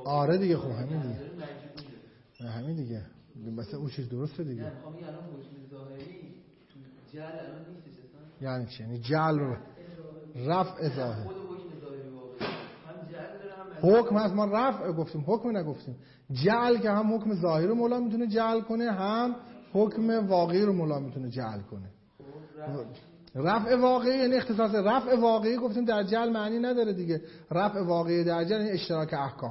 آره دیگه خب همین دیگه. همین دیگه. مثلا اون چیز درسته دیگه. یعنی الان حکم ظاهری جعل الان نیستش اصلا. یعنی چی؟ یعنی جعل رو رفع ظاهر. خود حکم ظاهری واقعا هم جعل داره هم حکم هست، ما رفع گفتیم، حکم نگفتیم. جعل که هم حکم ظاهری رو مولا میتونه جعل کنه، هم حکم واقعی رو مولا میتونه جعل کنه. رفع واقعی یعنی اختصاص رفع واقعی گفتیم در جعل معنی نداره دیگه. رفع واقعی در جعل یعنی اشتراک احکام.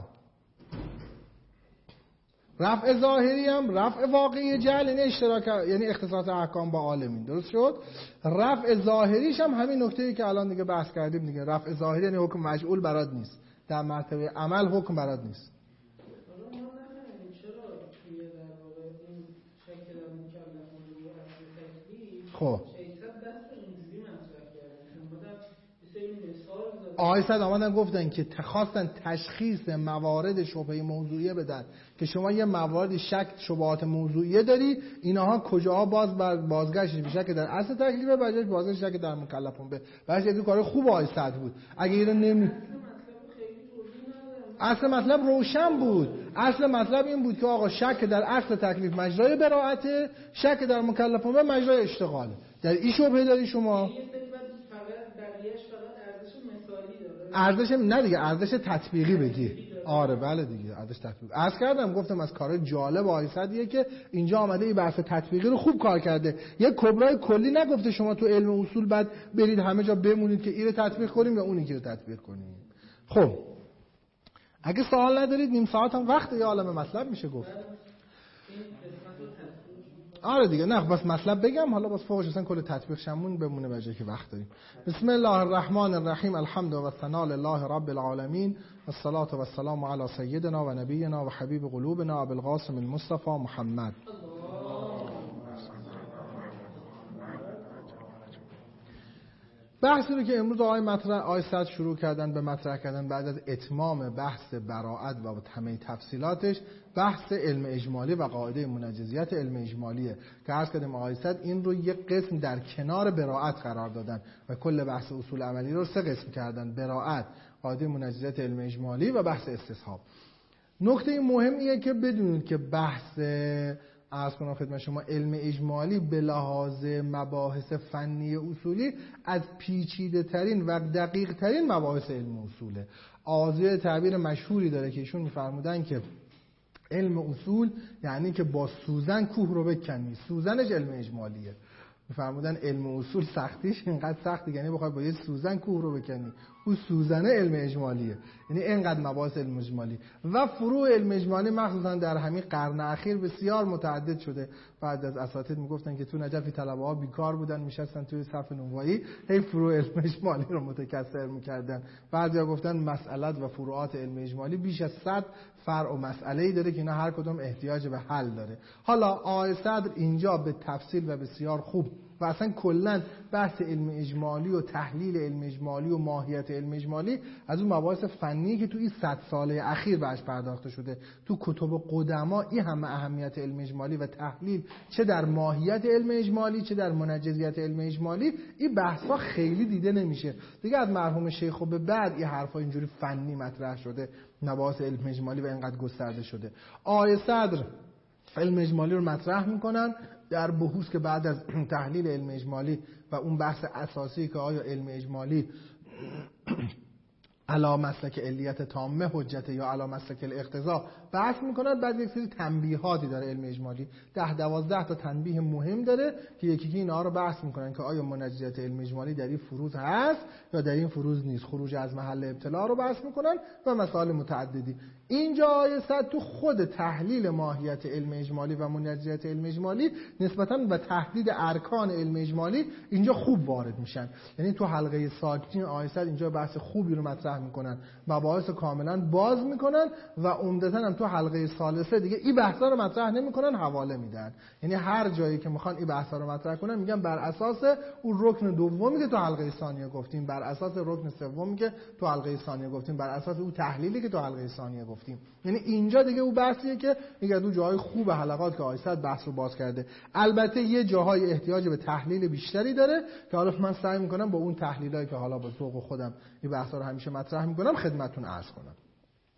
رفع ظاهری هم رفع واقعی جعل یعنی اشتراک، یعنی اختصاص احکام با عالمین. درست شد؟ رفع ظاهریش هم همین نکته‌ای که الان دیگه بحث کردیم دیگه. رفع ظاهری یعنی حکم مجعول برات نیست، در مرتبه عمل حکم برات نیست. خب آقای صد آمدن گفتن که خواستن تشخیص موارد شبهه موضوعیه بدن که شما یه موارد شک شبهات موضوعیه داری، اینها کجاها بازگشت میشه که در اصل تکلیفه، بجاش بازگشت که در مکلفون به بچه این کار خوب آقای صد بود. اگه اینو اصل مطلب روشن بود. اصل مطلب این بود که آقا شک در اصل تکلیف مجرای براءته، شک در مکلفون به مجرای اشتغاله. در این شبهه داری شما ارزش نه دیگه، ارزش تطبیقی بگی. آره بله دیگه، ارزش تطبیقی. عرض کردم گفتم از کارهای جالب آیسادیه که اینجا آمده این بحث تطبیقی رو خوب کار کرده. یه کبرای کلی نگفته شما تو علم اصول بعد برید همه جا بمونید که اینو تطبیق کنیم یا اونی که تطبیق کنیم. خب اگه سوال ندارید نیم ساعت هم وقت یه عالمه مطلب میشه گفت. آره دیگه نه بس مطلب بگم، حالا بس فوقش اصلا کل تطبیق شمون بمونه به جای که وقت داریم. بسم الله الرحمن الرحیم، الحمد و ثنا لله رب العالمین، والصلاة والسلام علی سیدنا و نبینا و حبیب قلوبنا ابو القاسم المصطفى محمد. بحثی رو که امروز آقای صد شروع کردن به مطرح کردن بعد از اتمام بحث براءت و همه تفصیلاتش، بحث علم اجمالی و قاعده منجزیت علم اجمالیه که عرض کردیم آقای صد این رو یک قسم در کنار براءت قرار دادن و کل بحث اصول عملی رو 3 قسم کردن: براءت، قاعده منجزیت علم اجمالی و بحث استصحاب. نکته مهمیه که بدونید که بحث عرض کنم خدمت شما علم اجمالی به لحاظ مباحث فنی اصولی از پیچیده ترین و دقیق ترین مباحث علم اصوله. آزی تعبیر مشهوری داره که ایشون میفرمودن که علم اصول یعنی که با سوزن کوه رو بکنی، سوزنش علم اجمالیه. میفرمودن علم اصول سختیش اینقدر سخته یعنی بخوای با یه سوزن کوه رو بکنی، اون سوزنه علم اجمالیه، یعنی اینقدر مباحث علم اجمالی. و فروع علم اجمالی مخصوصا در همین قرن اخیر بسیار متعدد شده. بعد از اساتید میگفتن که تو نجفی طلبه‌ها بیکار بودن میشستن توی صف نونوایی هی فروع علم اجمالی رو متکثر میکردن. بعضیا گفتن مسئلات و فروعات علم اجمالی بیش از 100 فرع و مسئله‌ای داره که اینا هر کدوم احتیاج به حل داره. حالا آقای صدر اینجا به تفصیل و بسیار خوب و اصلا کلا بحث علم اجمالی و تحلیل علم اجمالی و ماهیت علم اجمالی از اون مباحث فنی که تو این 100 ساله اخیر بهش پرداخته شده. تو کتب قدما این همه اهمیت علم اجمالی و تحلیل چه در ماهیت علم اجمالی چه در منجزیت علم اجمالی این بحثا خیلی دیده نمیشه دیگه. از مرحوم شیخ به بعد این حرفا اینجوری فنی مطرح شده، مباحث علم اجمالی و اینقدر گسترده شده. آقای صدر علم اجمالی رو مطرح میکنن در بحوث که بعد از تحلیل علم اجمالی و اون بحث اساسی که آیا علم اجمالی علا مسلک علیت تامه حجته یا علا مسلک الاقتضا بحث میکنن. بعد یک سری تنبیهاتی داره علم اجمالی، 10-12 تا تنبیه مهم داره که یکی اینا رو بحث میکنن که آیا منجزیت علم اجمالی در این فروض هست یا در این فروض نیست، خروج از محل ابتلا رو بحث میکنن و مسائل متعددی. اینجا آیه صد تو خود تحلیل ماهیت علم اجمالی و منجزیت علم اجمالی نسبتاً به تحدید ارکان علم اجمالی اینجا خوب وارد میشن. یعنی تو حلقه ساکتین آیه صد اینجا بحث خوبی رو مطرح میکنن، مباحث کاملا باز میکنن و عمدتاً هم تو حلقه ثالثه دیگه این بحثا رو مطرح نمیکنن، حواله میدن. یعنی هر جایی که میخوان این بحثا رو مطرح کنن میگن بر اساس اون رکن دومی که تو حلقه ثانیه گفتیم، بر اساس رکن سومی که تو حلقه ثانیه گفتیم، بر اساس اون تحلیلی که تو حلقه ثانیه گفتیم. یعنی اینجا دیگه اون بحثیه که میگه دو جای خوب حلقات که آیسد بحث رو باز کرده. البته یه جاهای احتیاج به تحلیل بیشتری داره که حالا من سعی میکنم با اون تحلیلایی که حالا با ذوق خودم این بحثا رو همیشه مطرح میکنم خدمتتون عرض کنم.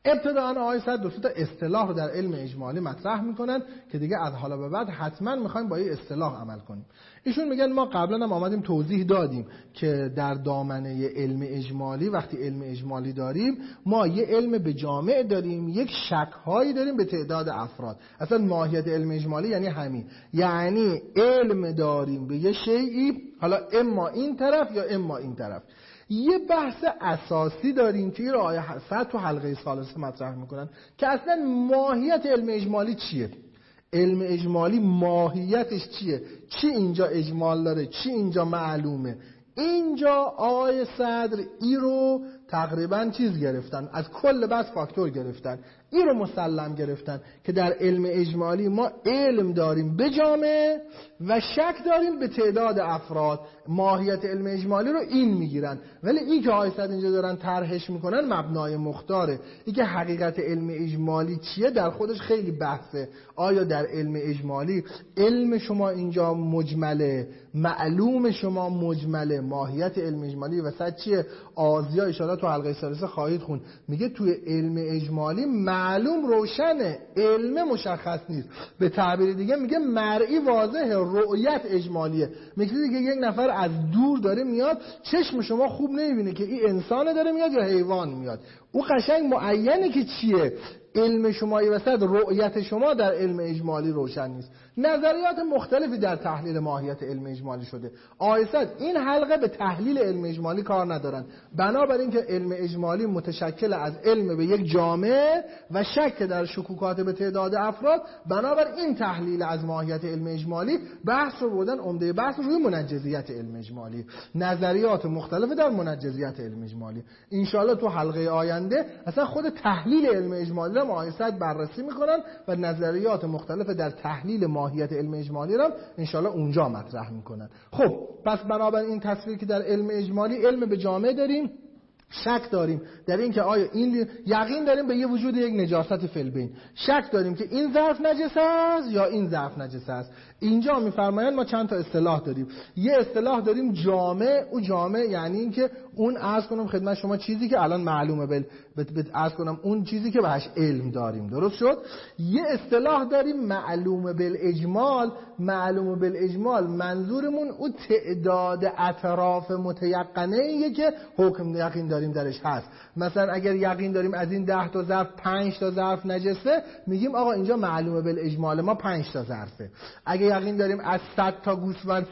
ابتداً آقای صدر دو تا اصطلاح رو در علم اجمالی مطرح میکنن که دیگه از حالا به بعد حتما میخوایم با این اصطلاح عمل کنیم. ایشون میگن ما قبلا هم آمدیم توضیح دادیم که در دامنه علم اجمالی وقتی علم اجمالی داریم ما یه علم به جامع داریم، یک شک‌هایی داریم به تعداد افراد. اصلا ماهیت علم اجمالی یعنی همین، یعنی علم داریم به یه شیئی، حالا اما این طرف یا اما این طرف. یه بحث اساسی داریم که این آقای صدر تو حلقه ثالثه مطرح میکنن که اصلا ماهیت علم اجمالی چیه. علم اجمالی ماهیتش چیه؟ چی اینجا اجمال داره؟ چی اینجا معلومه؟ اینجا آقای صدر ای رو تقریبا چیز گرفتن، از کل بحث فاکتور گرفتن، این رو مسلم گرفتن که در علم اجمالی ما علم داریم به جامع و شک داریم به تعداد افراد. ماهیت علم اجمالی رو این میگیرن، ولی این که آقای صدر اینجا دارن طرحش میکنن مبنای مختاره. این که حقیقت علم اجمالی چیه در خودش خیلی بحثه. آیا در علم اجمالی علم شما اینجا مجمله، معلوم شما مجمله، ماهیت علم اجمالی وسط چیه؟ آزیا اشاره تو حلقه ثالثه خواهید خوند، میگه توی علم اجمالی معلوم روشنه، علم مشخص نیست. به تعبیر دیگه میگه مرئی واضحه، رؤیت اجمالیه. میگه دیگه یک نفر از دور داره میاد، چشم شما خوب نمیبینه که این انسانه داره میاد یا حیوان میاد. او قشنگ معینه که چیه. علم شما ای وسط رؤیت شما در علم اجمالی روشن نیست. نظریات مختلفی در تحلیل ماهیت علم اجمالی شده. آیسد این حلقه به تحلیل علم اجمالی کار ندارن، بنابراین که علم اجمالی متشکل از علم به یک جامعه و شک در شکوکات به تعداد افراد، بنابراین این تحلیل از ماهیت علم اجمالی بحث رو بردن عمده بحث روی منجزیت علم اجمالی، نظریات مختلف در منجزیت علم اجمالی. انشالله تو حلقه آینده اصلا خود تحلیل علم اجمالی رو آیسد بررسی میکنن و نظریات مختلف در تحلیل ماهیت علم اجمالی رو انشالله اونجا مطرح میکنن. خب پس بنابراین این تصویر که در علم اجمالی علم به جامع داریم، شک داریم در این که آیا این، یقین داریم به یه وجود یک نجاست فی البین، شک داریم که این ظرف نجس است یا این ظرف نجس است. اینجا میفرمایند ما چند تا اصطلاح داریم. یه اصطلاح داریم جامع، او جامع یعنی این که اون عرض کنم خدمت شما چیزی که الان معلومه عرض کنم اون چیزی که بهش علم داریم، درست شد. یه اصطلاح داریم معلومه بالاجمال. معلومه بالاجمال منظورمون او تعداد اطراف متیقنه که حکم یقین داریم درش هست. مثلا اگر یقین داریم از این 10 تا ظرف 5 تا ظرف نجسه، میگیم آقا اینجا معلومه بالاجمال ما 5 تا ظرفه. اگه یقین داریم از 100 تا گوسفند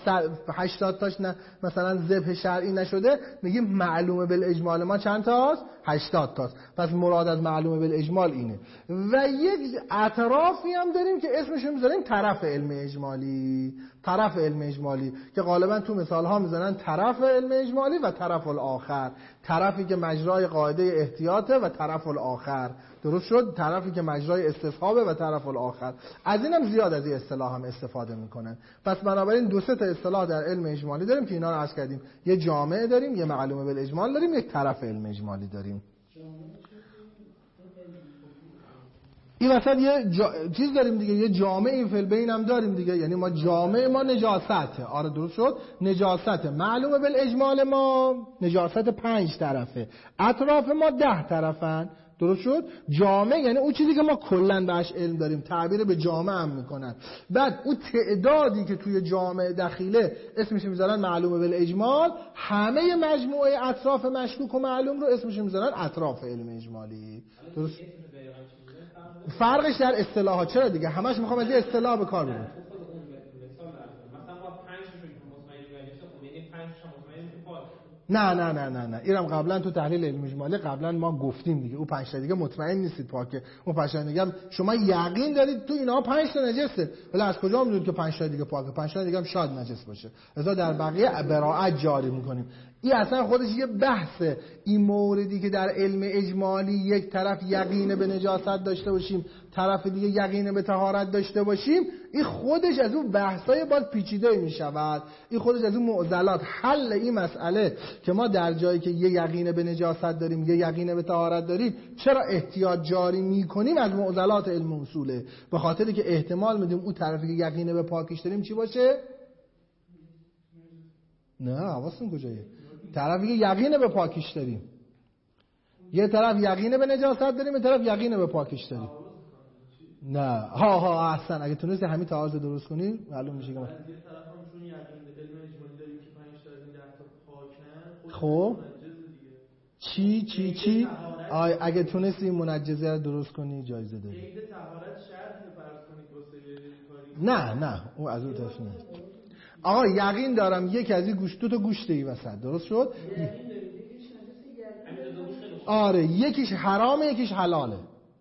80 تاش مثلا ذبح شرعی نشده، میگیم معلومه بالاجمال ما چند تاست؟ 80 تاست. پس مراد از معلومه بالاجمال اینه. و یک اطرافی هم داریم که اسمش رو میذاریم طرف علم اجمالی. طرف علم اجمالی که غالبا تو مثال ها میزنن طرف علم اجمالی و طرف الاخر. طرفی که مجرای قاعده احتیاطه و طرف الاخر، درست شد. طرفی که مجرای استصحابه و طرف الاخر. از اینم زیاد از این اصطلاح هم استفاده میکنن. پس بنابراین دو سه تا اصطلاح در علم اجمالی داریم که اینا رو عرض کردیم. یه جامعه داریم، یه معلومه بالاجمال داریم، یک طرف علم اجمالی داریم. این وسط یه چیز داریم دیگه، یه جامعه فی البین هم داریم دیگه. یعنی ما جامعه ما نجاسته. آره درست شد، نجاسته. معلومه بالاجمال ما نجاست 5 طرفه، اطراف ما 10 طرفن، درست شد. جامع یعنی اون چیزی که ما کلا بهش علم داریم، تعبیر به جامع هم میکنن. بعد اون تعدادی که توی جامع دخیله اسمش میذارن معلومه بالاجمال. همه مجموعه اطراف مشکوک و معلوم رو اسمش میذارن اطراف علم اجمالی، درست. فرقش در اصطلاحات. چرا دیگه همش میخوام از یه اصطلاح به کار ببرم. نه اینم قبلا تو تحلیل علم اجمالی قبلا ما گفتیم دیگه. اون 5 تا دیگه مطمئن نیستید پاکه. اون 5 تا دیگه شما یقین دارید تو اینا 5 تا نجسه، ولی از کجا میدونید که 5 تا دیگه پاکه؟ 5 تا دیگه هم شاید نجس باشه. لذا در بقیه براءت جاری میکنیم. این اصلا خودش یه بحثه. این موردی که در علم اجمالی یک طرف یقین به نجاست داشته باشیم، طرف دیگه یقین به طهارت داشته باشیم، این خودش از اون بحثای باز پیچیده میشود. این خودش از اون معضلات. حل این مسئله که ما در جایی که یه یقین به نجاست داریم، یه یقین به طهارت داریم، چرا احتیاط جاری میکنیم از معضلات علم اصوله. به خاطری که احتمال میدیم اون طرفی که یقین به پاکیش داریم چی باشه؟ نه حواستون کجایه؟ طرفی که یقین به پاکیش داریم یه طرف یقین به نجاست داریم، یه طرف یقین به پاکش داریم. نه ها احسن، اگه تونستی همین تعارض درست کنی معلوم میشه که از یه طرف هم چون یقین به علم اجمالی داریم که 5 تا از این 10 تا پاکن، خب چی اگه تونستی منجزه رو درست کنی جایزه داری. قید طهارت شرط فرض کنید واسه کاری. نه اون از اون طرف نه. آقا یقین دارم یکی از این گوشت، دو تا گوشته ای وسط، درست شد؟ آره یکیش حرامه یکیش حلاله،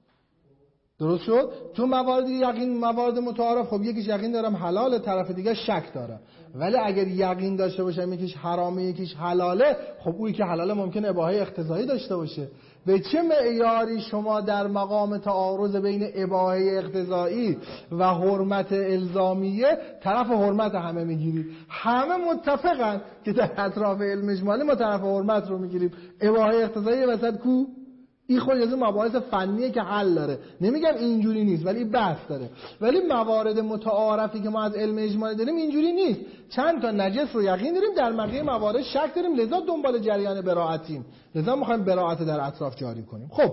درست شد؟ چون موارد یقین موارد متعارف، خب یکیش یقین دارم حلاله، طرف دیگه شک داره. ولی اگر یقین داشته باشم یکیش حرامه یکیش حلاله، خب اونی که حلاله ممکنه اباحه اقتضایی داشته باشه. به چه معیاری شما در مقام تعارض بین اباحه اقتضایی و حرمت الزامیه طرف حرمت همه میگیرید؟ همه متفقن که در اطراف علم اجمالی ما طرف حرمت رو میگیریم. اباحه اقتضایی وسط کو؟ این خود از اون مباحث فنیه که حل داره، نمیگم اینجوری نیست ولی بحث داره. ولی موارد متعارفی که ما از علم اجمالی داریم اینجوری نیست. چند تا نجس رو یقین داریم، در بقیه موارد شک داریم، لذا دنبال جریان براءتیم، لذا میخوایم براءت در اطراف جاری کنیم. خب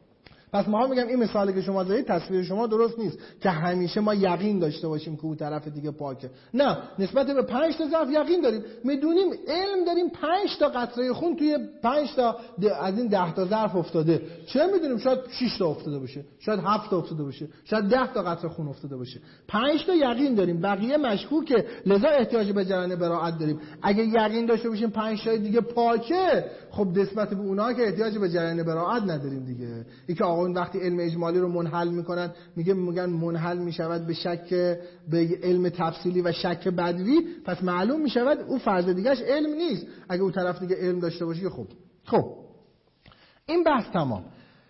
پس ما میگم این مثالی که شما زدید تصویر شما درست نیست که همیشه ما یقین داشته باشیم که اون طرف دیگه پاکه. نه، نسبت به 5 تا ظرف یقین داریم، میدونیم علم داریم 5 تا قطره خون توی 5 تا از این 10 تا ظرف افتاده. چه میدونیم شاید 6 تا افتاده باشه، شاید 7 تا افتاده باشه، شاید 10 تا قطره خون افتاده باشه. 5 تا یقین داریم، بقیه مشکوکه، لذا احتیاج به جریان براءت داریم. اگه یقین داشته باشیم 5 تا دیگه پاکه، خب نسبت به اونها که احتیاج به جریان براءت نداریم دیگه. این که آقایون وقتی علم اجمالی رو منحل میکنن میگن منحل میشود به شک به علم تفصیلی و شک بدوی، پس معلوم میشود اون فرض دیگهش علم نیست. اگه اون طرف دیگه علم داشته باشه خب این بحث تمام.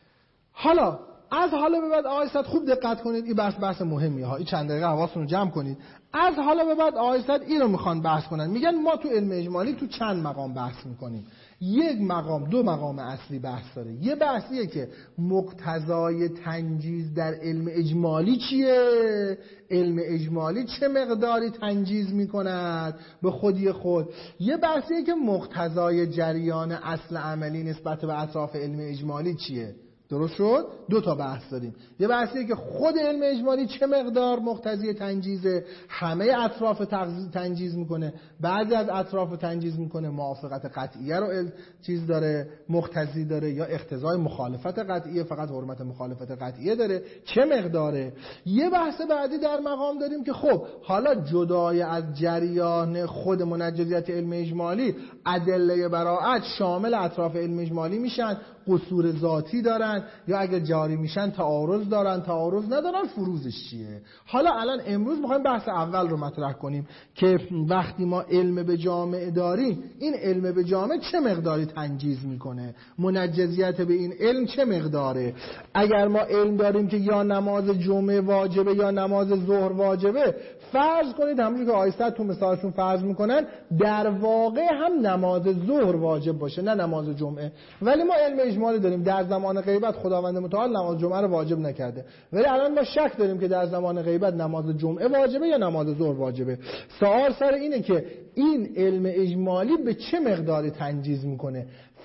حالا از حالا به بعد آقای صد خوب دقت کنید، این بحث مهمیه ها، این چند دقیقه حواستون رو جمع کنید. از حالا به بعد آقای صد این رو میخوان بحث کنن، میگن ما تو علم اجمالی تو چند مقام بحث میکنیم. یک مقام، دو مقام اصلی بحث داره. یه بحثیه که مقتضای تنجیز در علم اجمالی چیه، علم اجمالی چه مقداری تنجیز میکند به خودی خود. یه بحثیه که مقتضای جریان اصل عملی نسبت به اطراف علم اجمالی چیه. درست شد؟ دو تا بحث داریم. یه بحثیه که خود علم اجمالی چه مقدار مقتضی تنجیزه، همه اطراف تنجیز میکنه، بعضی از اطراف تنجیز میکنه، موافقت قطعیه رو چیز داره، مقتضی داره، یا اقتضای مخالفت قطعیه، فقط حرمت مخالفت قطعیه داره، چه مقداره. یه بحث بعدی در مقام داریم که خب حالا جدای از جریان خود منجزیت علم اجمالی، ادله براءت شامل اطراف علم اجمالی میشن، قصور ذاتی دارن، یا اگر جاری میشن تعارض دارن، تعارض ندارن، فروزش چیه. حالا الان امروز میخوایم بحث اول رو مطرح کنیم که وقتی ما علم به جامع داریم، این علم به جامع چه مقداری تنجیز میکنه، منجزیت به این علم چه مقداره. اگر ما علم داریم که یا نماز جمعه واجبه یا نماز ظهر واجبه، فرض کنید همونجوری که آیسته تو مثالشون فرض میکنن در واقع هم نماز ظهر واجب باشه نه نماز جمعه، ولی ما علم اجمالی داریم در زمان غیبت خداوند متعال نماز جمعه رو واجب نکرده، ولی الان ما شک داریم که در زمان غیبت نماز جمعه واجبه یا نماز ظهر واجبه. سوال سر اینه که این علم اجمالی به چه مقداری تنجیز میکنه.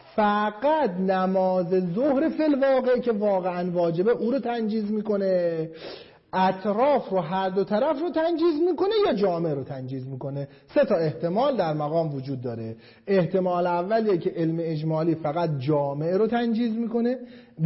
فقط نماز ظهر فی الواقع که واقعا واجبه او رو تنجیز میکنه، اطراف رو هر دو طرف رو تنجیز میکنه، یا جامع رو تنجیز میکنه. سه تا احتمال در مقام وجود داره. احتمال اولیه که علم اجمالی فقط جامع رو تنجیز میکنه،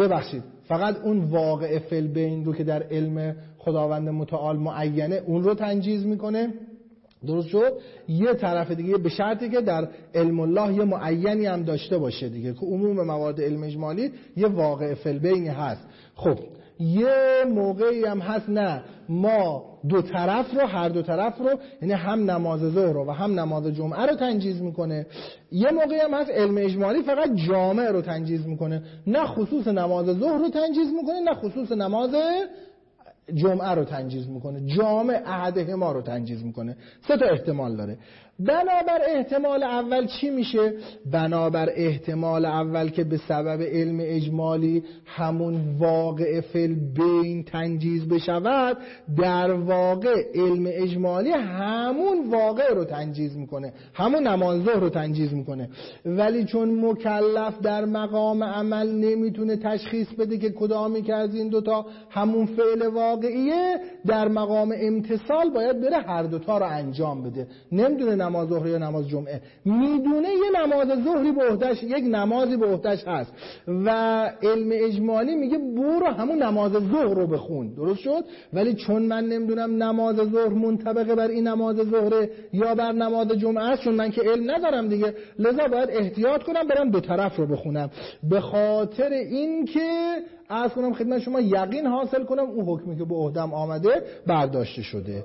فقط اون واقع فی البین رو که در علم خداوند متعال معینه اون رو تنجیز میکنه. درست شد؟ یه طرف دیگه به شرطی که در علم الله یه معینی هم داشته باشه دیگه، که عموم موارد علم اجمالی یه واقع فی البین هست. خب یه موقعی هم هست نه، ما دو طرف رو، هر دو طرف رو، یعنی هم نماز ظهر رو و هم نماز جمعه رو تنجیز میکنه. یه موقعی هم هست علم اجمالی فقط جامع رو تنجیز میکنه، نه خصوص نماز ظهر رو تنجیز میکنه نه خصوص نماز جمعه رو تنجیز میکنه، جامع احدهما رو تنجیز میکنه. 3 تا احتمال داره. بنابر احتمال اول چی میشه؟ بنابر احتمال اول که به سبب علم اجمالی همون واقع فی البین تنجیز بشود، در واقع علم اجمالی همون واقع رو تنجیز میکنه، همون نماز ظهر رو تنجیز میکنه. ولی چون مکلف در مقام عمل نمیتونه تشخیص بده که کدامی که از این دوتا همون فعل واقعیه، در مقام امتصال باید بره هر دوتا رو انجام بده. نمیدونه نماز ظهر یا نماز جمعه، میدونه یه نماز ظهری به عهده‌اش، یک نمازی به عهده‌اش هست و علم اجمالی میگه برو همون نماز ظهر رو بخون. درست شد؟ ولی چون من نمیدونم نماز ظهر منطبق بر این نماز ظهر یا بر نماز جمعه است، چون من که علم ندارم دیگه، لذا باید احتیاط کنم برم دو طرف رو بخونم. به خاطر این که عرض کنم خدمت شما یقین حاصل کنم اون حکمی که به عهدم آمده برداشته شده.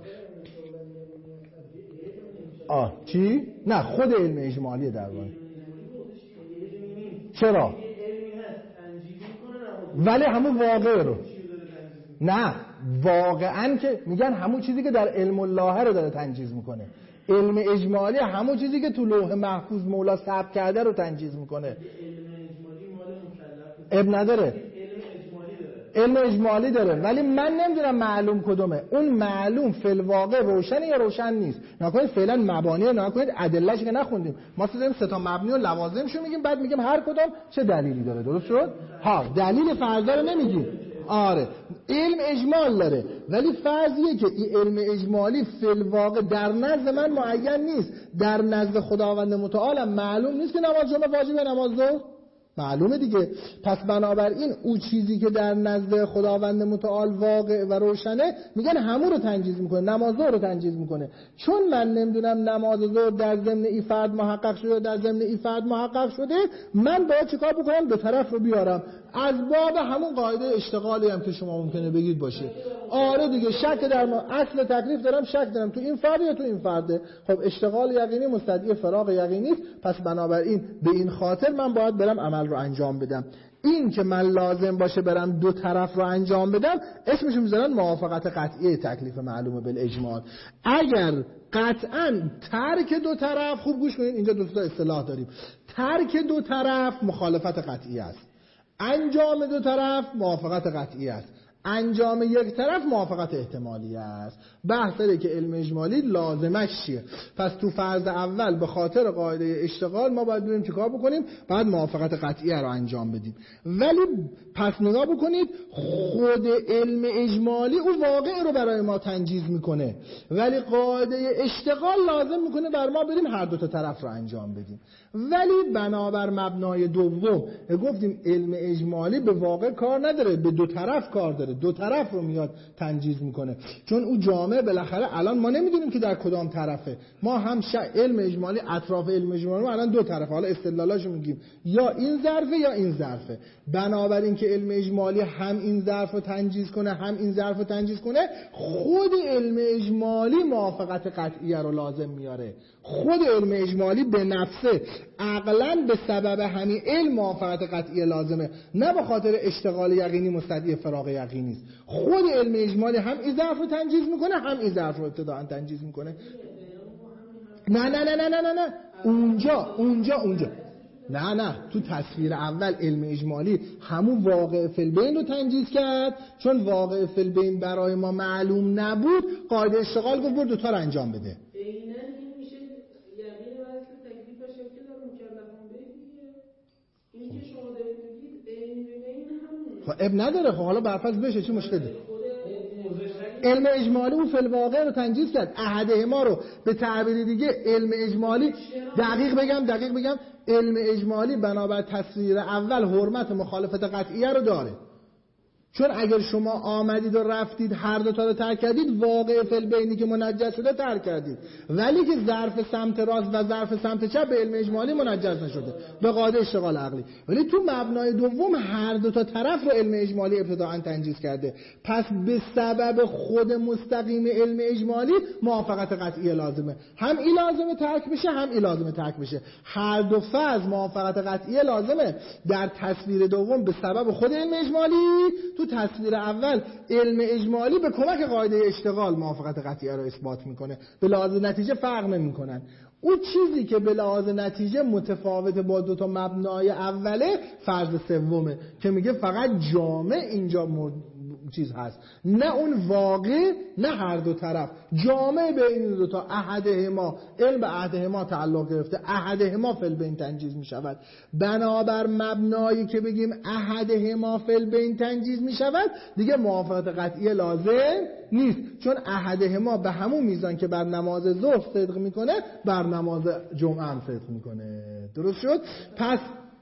چی؟ نه، خود علم اجمالیه در واقع. چرا؟ ولی همون واقع رو نه، واقعا که میگن همون چیزی که در علم الله رو داره تنجیز میکنه. علم اجمالی همون چیزی که تو لوح محفوظ مولا ثبت کرده رو تنجیز میکنه. اب نداره، علم اجمالی داره ولی من نمیدونم معلوم کدومه. اون معلوم فی الواقع روشنه یا روشن نیست. نکنید فعلا مبانی رو نکنید ادله‌اش که نخوندیم، ما داریم 3 تا مبنی و لوازمشو میگیم، بعد میگیم هر کدوم چه دلیلی داره. درست شد؟ ها، دلیل فرضا رو نمیگیم. آره، علم اجمال داره ولی فرضیه که این علم اجمالی فی الواقع در نزد من معین نیست، در نزد خداوند متعال معلوم نیست که نماز جمعه واجبه نماز ظهر معلومه دیگه. پس بنابراین اون چیزی که در نزد خداوند متعال واقع و روشنه میگن همون رو تنجیز میکنه، نماز ظهر رو تنجیز میکنه. چون من نمیدونم نماز ظهر در ضمن این فرد محقق شده در ضمن این فرد محقق شده، من باید چیکار بکنم؟ دو طرف رو بیارم از باب همون قاعده اشتغالی هم که شما ممکنه بگید باشه. آره دیگه، شک در اصل تکلیف دارم، شک دارم تو این فرد یا تو این فرده. خب اشتغال یقینی مستدعی فراغ یقینی است، پس بنابراین به این خاطر من باید برم عمل رو انجام بدم. این که من لازم باشه برم دو طرف رو انجام بدم اسمش میذارن موافقت قطعی تکلیف معلومه بالاجمال. اگر قطعا ترک دو طرف، خوب گوش کنید اینجا دو تا اصطلاح داریم، ترک دو طرف مخالفت قطعی است، انجام دو طرف موافقت قطعی است، انجام یک طرف موافقت احتمالی است. بحث داره که علم اجمالی لازمش چیه. پس تو فرض اول به خاطر قاعده اشتغال ما باید بریم چیکار بکنیم؟ باید موافقت قطعی رو انجام بدیم. ولی پس نگاه بکنید خود علم اجمالی اون واقع رو برای ما تنجیز میکنه، ولی قاعده اشتغال لازم میکنه بر ما بریم هر دو تا طرف رو انجام بدیم. ولی بنابر مبنای دوم گفتیم علم اجمالی به واقع کار نداره، به دو طرف کار داره، دو طرف رو میاد تنجیز میکنه. چون اون جامعه بالاخره الان ما نمیدونیم که در کدام طرفه، ما هم علم اجمالی اطراف علم اجمالی الان دو طرفه، حالا اصطلاحاشو میگیم یا این ظرفه یا این ظرفه. بنابراین که علم اجمالی هم این ظرف رو تنجیز کنه هم این ظرف رو تنجیز کنه، خود علم اجمالی موافقت قطعی رو لازم میاره. خود علم اجمالی به نفسه عقلاً به سبب همین علم موافقت قطعی لازمه، نه به خاطر اشتغال یقینی مستدعی فراغ یقینی است. خود علم اجمالی هم این ظرف رو تنجیز میکنه هم این ظرف رو ابتداءً تنجیز میکنه. نه نه نه نه نه نه اونجا نه تو تصویر اول علم اجمالی همون واقع فی البین رو تنجیز کرد، چون واقع فی البین برای ما معلوم نبود قاعده اشتغال گفت برو دوتا رو انجام بده. خب اب نداره، خب حالا برفض بشه چی مشکل داره؟ علم اجمالی اون فی الواقع رو تنجیز کرد، احدهما رو به تعبیر دیگه علم اجمالی دقیق بگم علم اجمالی بنابر تصویر اول حرمت مخالفت قطعیه رو داره. چون اگر شما آمدید و رفتید هر دو تا رو ترک کردید، واقع فی البینی که منجز شده ترک کردید، ولی که ظرف سمت راست و ظرف سمت چپ به علم اجمالی منجز نشده به قاعده اشتغال عقلی. ولی تو مبنای دوم هر دو تا طرف رو علم اجمالی ابتداءً تنجیز کرده. پس به سبب خود مستقیم علم اجمالی موافقت قطعی لازمه، هم این لازمه ترک بشه هم این لازمه ترک بشه. هر دو فاز موافقت قطعی لازمه. در تصویر دوم به سبب خود علم اجمالی، تو تو تصویر اول علم اجمالی به کمک قاعده اشتغال موافقت قطعیه رو اثبات میکنه، به لحاظ نتیجه فرق نمیکنن. اون چیزی که به لحاظ نتیجه متفاوت با دو تا مبنای اوله فرض سومه که میگه فقط جامع اینجا چیز هست، نه اون واقع نه هر دو طرف، جامع به این دو تا احدهما، علم به احدهما تعلق گرفته، احدهما فی البین تنجیز می شود. بنابر مبنایی که بگیم احدهما فی البین تنجیز می شود دیگه موافقت قطعیه لازم نیست، چون احدهما به همون میزان که بر نماز ظهر صدق میکنه بر نماز جمعه هم صدق میکنه. درست شد؟ پس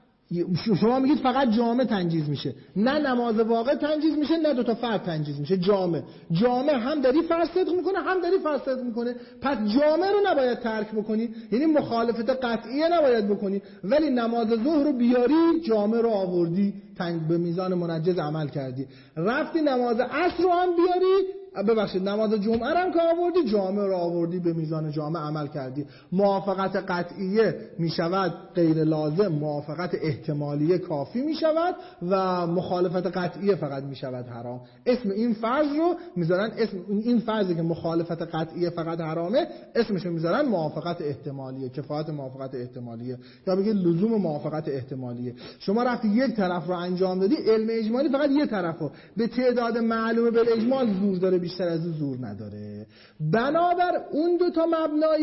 شما میگید فقط جامع تنجیز میشه، نه نماز واقع تنجیز میشه، نه دو تا فرد تنجیز میشه، جامع هم داری فرض صدق میکنه هم داری فرض صدق میکنه. پس جامع رو نباید ترک بکنی، یعنی مخالفت قطعیه نباید بکنی، ولی نماز ظهر رو بیاری جامع رو آوردی، به میزان منجز عمل کردی. رفتی نماز عصر رو هم بیاری، نماز جمعه هم که آوردی جامع رو آوردی، به میزان جامع عمل کردی. موافقت قطعیه می شود غیر لازم، موافقت احتمالیه کافی می شود و مخالفت قطعیه فقط می شود حرام. اسم این فرض رو میذارن، اسم این فرضی که مخالفت قطعیه فقط حرامه اسمش رو میذارن موافقت احتمالیه، کفایت موافقت احتمالیه، یا بگید لزوم موافقت احتمالیه. شما رفتی یک طرف رو انجام دادی، علم اجمالی فقط یک طرفو به تعداد معلومه بالاجمال زور داره، بیشتر از این زور نداره. بنابر اون دو تا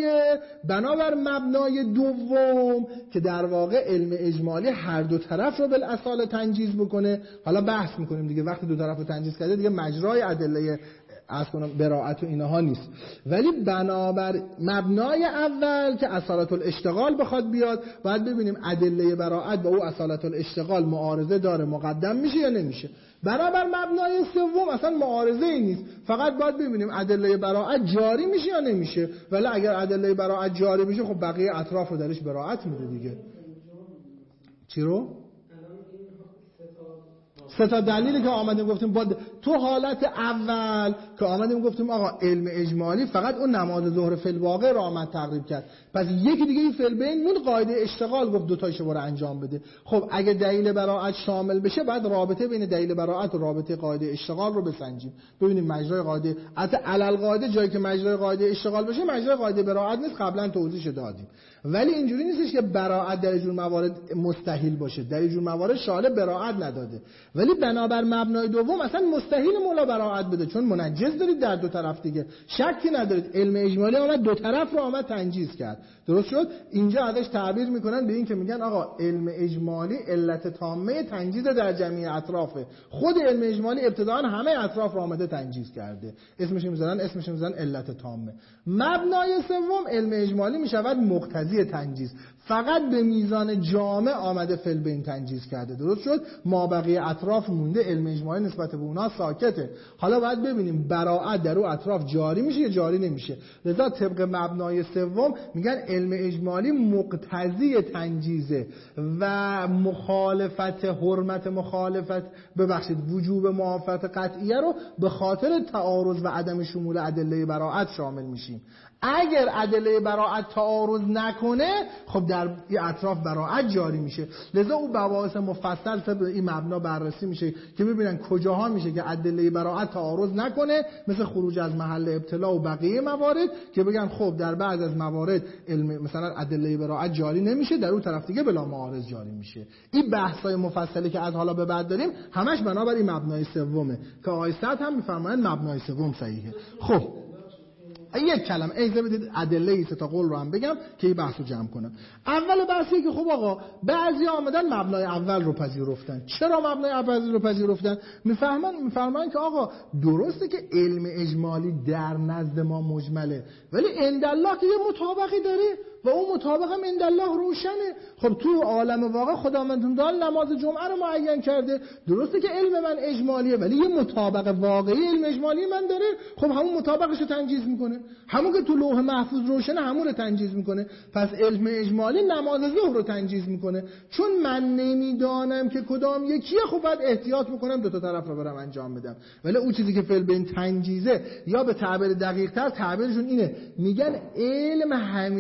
بنابر مبنای دوم که در واقع علم اجمالی هر دو طرف رو بالاصاله تنجیز بکنه، حالا بحث میکنیم دیگه، وقتی دو طرف رو تنجیز کرده دیگه مجرای ادله براءت و اینها نیست. ولی بنابر مبنای اول که اصالت الاشتغال بخواد بیاد، باید ببینیم ادله براءت با او اصالت الاشتغال معارضه داره، مقدم میشه یا نمیشه. بنابر مبنای سوم اصلا معارضه ای نیست، فقط باید ببینیم ادله براءت جاری میشه یا نمیشه. ولی اگر ادله براءت جاری میشه خب بقیه اطراف رو درش براءت میده دیگه. چی رو؟ سه تا دلیلی که آمدیم گفتیم تو حالت اول که آمدیم گفتیم آقا علم اجمالی فقط اون نماز ظهر فی الواقع رو آمد تقریب کرد، پس یکی دیگه این فی البین مون قاعده اشتغال گفت دو تاشو برو انجام بده. خب اگه دلیل براءت شامل بشه بعد رابطه بین دلیل براءت و رابطه قاعده اشتغال رو بسنجیم، ببینیم مجرای قاعده علل قاعده جایی که مجرای قاعده اشتغال بشه مجرای قاعده براءت نیست، قبلا توضیحش دادیم. ولی اینجوری نیستش که براءت در جور موارد مستحیل باشه، در جور موارد شارع براءت نداده، ولی بنابر مبنای دوم اصلا مستحیل مولا براءت بده، چون منجز دارید در دو طرف دیگه، شکی ندارید. علم اجمالی آمد دو طرف رو آمد تنجیز کرد. درست شد؟ اینجا ازش تعبیر میکنن به این که میگن آقا علم اجمالی علت تامه تنجیز در جمعی اطرافه. خود علم اجمالی ابتداً همه اطراف رو آمده تنجیز کرده، اسمش میذارن علت تامه. مبنای سوم علم اجمالی میشود مقتضی تنجیز، فقط به میزان جامع آمده فی البین تنجیز کرده. درست شد؟ ما بقیه اطراف مونده، علم اجمالی نسبت به اونها ساکته. حالا باید ببینیم براءت در اون اطراف جاری میشه یا جاری نمیشه. لذا طبق مبنای سوم میگن علم اجمالی مقتضی تنجیزه و وجوب موافقت قطعیه رو به خاطر تعارض و عدم شمول ادله براءت شامل میشیم. اگر ادله براءت تعارض نکنه خب در این اطراف براءت جاری میشه. لذا او مباحث مفصل طبق این مبنا بررسی میشه که ببینن کجاها میشه که ادله براءت تعارض نکنه، مثل خروج از محل ابتلا و بقیه موارد که بگن خب در بعض از موارد مثلا ادله براءت جاری نمیشه، در اون طرف دیگه بلا معارض جاری میشه. این بحث‌های مفصلی که از حالا به بعد داریم همش بنابر این مبنای سومه که آقای سعد هم میفرمایند مبنای سوم صحیحه. خب یک کلمه اجازه بدید ادله سه تا قول رو هم بگم که این بحثو جمع کنم. اول بحثی که خب آقا بعضی آمدن مبنای اول رو پذیرفتن. چرا مبنای اول رو پذیرفتن؟ میفرمان که آقا درسته که علم اجمالی در نزد ما مجمله، ولی عندالله که یه مطابقی داره و اون مطابق هم عندالله روشنه. خب تو عالم واقع خداوند تعالی نماز جمعه رو معین کرده، درسته که علم من اجمالیه ولی یه مطابق واقعی علم اجمالی من داره، خب همون مطابقش رو تنجیز میکنه، همون که تو لوح محفوظ روشنه همون رو تنجیز میکنه. پس علم اجمالی نماز ظهر رو تنجیز میکنه. چون من نمیدانم که کدام یکیه خب باید احتیاط میکنم دو تا طرف رو برام انجام بدم. ولی اون چیزی که فعل بین تنجیزه، یا به تعبیر دقیق تر تعبیرشون اینه، میگن علم همیشه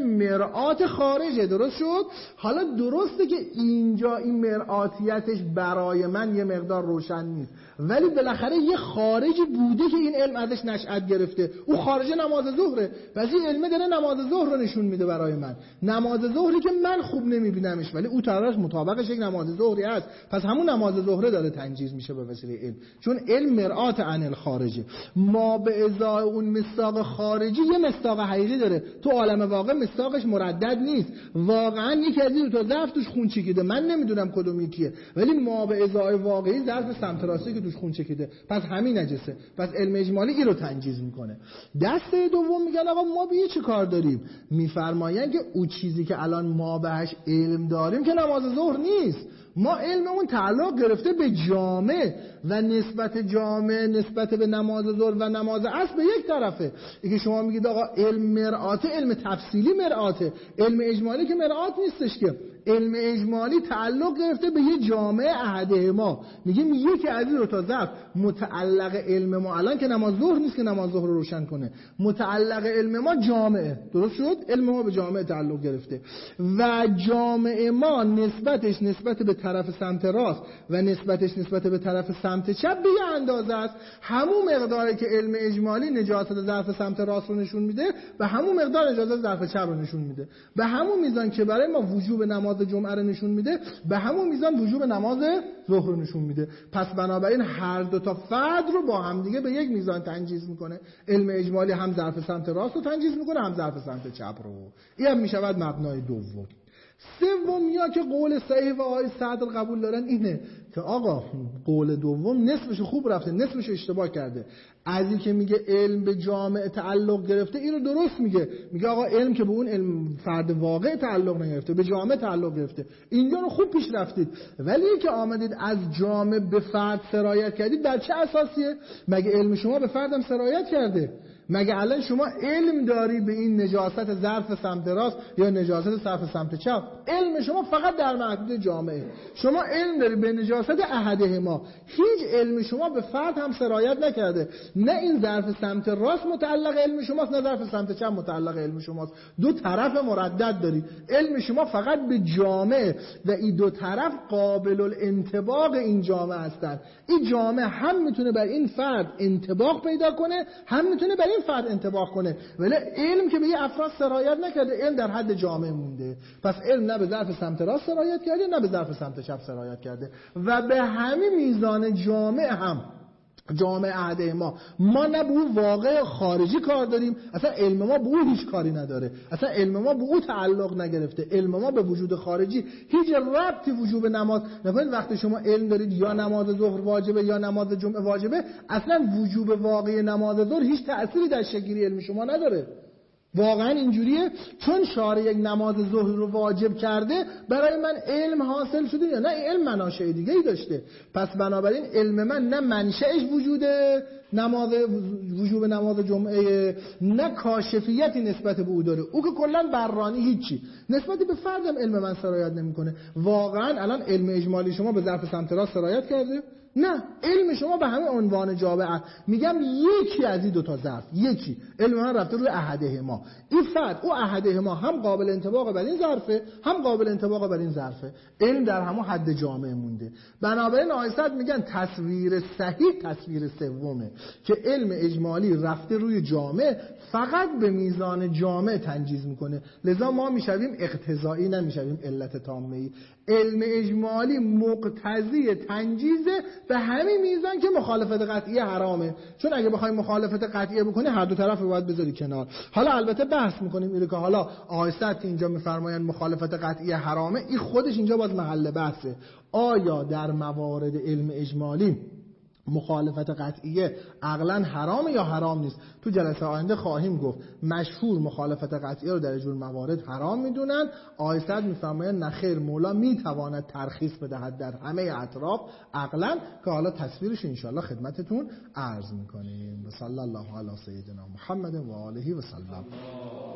مرآت خارجه. درست شد؟ حالا درسته که اینجا این مرآتیتش برای من یه مقدار روشن نیست، ولی بالاخره یه خارجی بوده که این علم ازش نشأت گرفته. او خارج نماز ظهره، پس این علم داره نماز ظهر رو نشون میده برای من، نماز ظهری که من خوب نمیبینمش ولی او طرفش مطابقش یک نماز ظهری است، پس همون نماز ظهره داره تنجیز میشه به وسیله علم، چون علم مرآت عن الخارجه. ما به ازای اون مصداق خارجی یه مصداق حقیقی داره، تو عالم واقع مصداقش مردد نیست، واقعا یکی از این دو تا ظرف توش خون چکیده، من نمیدونم کدوم یکیه، ولی ما به ازای واقعی ظرف سمت راستی که توش خون چکیده، پس همین نجسه. پس علم اجمالی این رو تنجیز میکنه. دسته دوم میگن آقا ما به چه کار داریم؟ میفرمایند که اون چیزی که الان ما بهش علم داریم که نماز ظهر نیست، ما علممون تعلق گرفته به جامع و نسبت جامع نسبت به نماز ظهر و نماز عصر به یک طرفه. دیگه شما میگید آقا علم مرآت، علم تفصیلی مرآته، علم اجمالی که مرآت نیستش که. علم اجمالی تعلق گرفته به یه جامع احده ما، میگیم یکی از این دو تا ظرف متعلق علم ما الان که نماز ظهر نیست که نماز ظهر رو روشن کنه، متعلق علم ما جامعه. درست شد؟ علم ما به جامعه تعلق گرفته و جامعه ما نسبتش نسبت به طرف سمت راست و نسبتش نسبت به طرف سمت چپ به یه اندازه است. همون مقداری که علم اجمالی نجاست ظرف سمت راست رو نشون میده، به همون مقدار نجاست ظرف چپ رو نشون میده. به همون میزان که برای ما وجوب نماز جمعه رو نشون میده، به همون میزان وجوب نماز ظهر رو نشون میده. پس بنابراین هر دو تا فرد رو با هم دیگه به یک میزان تنجیز میکنه. علم اجمالی هم ظرف سمت راست رو تنجیز میکنه، هم ظرف سمت چپ رو. این هم میشود مبنای دوم. سومیا که قول صحیح و آقای صدر قبول دارن اینه که آقا قول دوم نصفش خوب رفته، نصفش اشتباه کرده. از این که میگه علم به جامعه تعلق گرفته، اینو درست میگه آقا علم که به اون علم فرد واقع تعلق نگرفته، به جامعه تعلق گرفته. اینجا رو خوب پیش رفتید، ولی که آمدید از جامعه به فرد سرایت کردید، بر چه اساسیه؟ مگه علم شما به فردم سرایت کرده؟ مگه الان شما علم داری به این نجاست ظرف سمت راست یا نجاست ظرف سمت چپ؟ علم شما فقط در محدود جامعه. شما علم داری به نجاست احده ما، هیچ علم شما به فرد هم سرایت نکرده. نه این ظرف سمت راست متعلق علم شماست، نه ظرف سمت چپ متعلق علم شماست. دو طرف مردد داری. علم شما فقط به جامعه و این دو طرف قابل الانطباق این جامعه هستند. این جامعه هم میتونه بر این فرد انطباق پیدا کنه، هم میتونه بر این فرد انطباق کنه، ولی علم که به یه افراد سرایت نکرده، علم در حد جامعه مونده. پس علم نه به ظرف سمت راست سرایت کرده، نه به ظرف سمت چپ سرایت کرده و به همین میزان جامعه هم جامعه عهده ما نه به او واقع خارجی کار داریم، اصلا علم ما به او هیچ کاری نداره، اصلا علم ما به او تعلق نگرفته. علم ما به وجود خارجی هیچ ربطی وجوب نماز نکنید. وقتی شما علم دارید یا نماز ظهر واجبه یا نماز جمعه واجبه، اصلا وجوب واقعی نماز ظهر هیچ تأثیری در شکلی علم شما نداره. واقعا اینجوریه؟ چون شارع یک نماز ظهر رو واجب کرده برای من علم حاصل شده یا نه؟ این علم مناشأ دیگه ای داشته. پس بنابراین علم من نه منشأش وجوده وجوب نماز جمعه، نه کاشفیتی نسبت به او داره. او که کلا برانی هیچی نسبت به فردم علم من سرایت نمیکنه. واقعا الان علم اجمالی شما به ظرف سمت راست سرایت کرده؟ نه، علم شما به همه عنوان جامعه. میگم یکی از این دو تا ظرف، یکی علم من رفته روی احده ما. این فرد او احده ما هم قابل انطباق بر این ظرفه، هم قابل انطباق بر این ظرفه. علم در همون حد جامعه مونده. بنابراین آیات میگن تصویر صحیح تصویر سومه که علم اجمالی رفته روی جامعه، فقط به میزان جامعه تنجیز میکنه. لذا ما میشویم اقتضایی، نمیشویم علت تامه‌ای. علم اجمالی مقتضی تنجیزه به همین میزان که مخالفت قطعی حرامه. چون اگه بخوای مخالفت قطعی بکنی هر دو طرف رو باید بذاری کنار. حالا البته بحث میکنیم اینو که حالا آیات اینجا میفرمایند مخالفت قطعی حرامه، این خودش اینجا باز محل بحثه. آیا در موارد علم اجمالی مخالفت قطعیه عقلا حرام یا حرام نیست؟ تو جلسه آینده خواهیم گفت. مشهور مخالفت قطعیه رو در جور موارد حرام میدونن. آیات میفرمایند نخیر، مولا میتواند ترخیص بدهد در همه اطراف عقلا، که حالا تصویرش انشالله خدمتتون عرض میکنیم. صلی الله علی سیدنا محمد و آله و سلم.